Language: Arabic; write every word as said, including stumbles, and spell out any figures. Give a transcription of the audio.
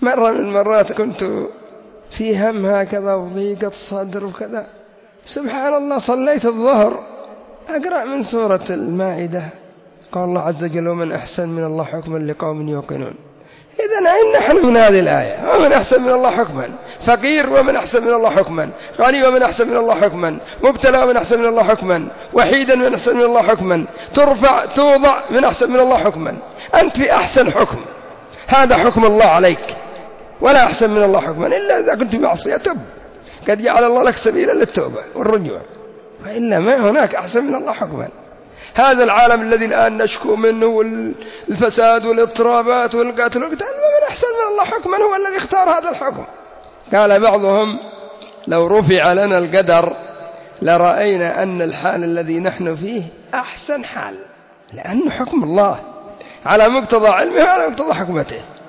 مرة من المرات كنت في هم هكذا وضيقة صدر وكذا، سبحان الله صليت الظهر أقرأ من سورة المائدة، قال الله عز وجل: ومن أحسن من الله حكما لقوم يوقنون. إذن أين نحن من هذه الآية؟ ومن أحسن من الله حكما، فقير ومن أحسن من الله حكما، غني ومن أحسن من الله حكما، مبتلى ومن أحسن من الله حكما، وحيدا من أحسن من الله حكما، ترفع توضع من أحسن من الله حكما. أنت في أحسن حكم، هذا حكم الله عليك، ولا أحسن من الله حكما إلا إذا كنت معصية تب، قد جعل الله لك سبيلا للتوبة والرجوع، وإلا ما هناك أحسن من الله حكما. هذا العالم الذي الآن نشكو منه والفساد والاضطرابات والقتل والقتال، ومن أحسن من الله حكما هو الذي اختار هذا الحكم. قال بعضهم: لو رفع لنا القدر لرأينا أن الحال الذي نحن فيه أحسن حال، لأنه حكم الله على مقتضى علمه وعلى مقتضى حكمته.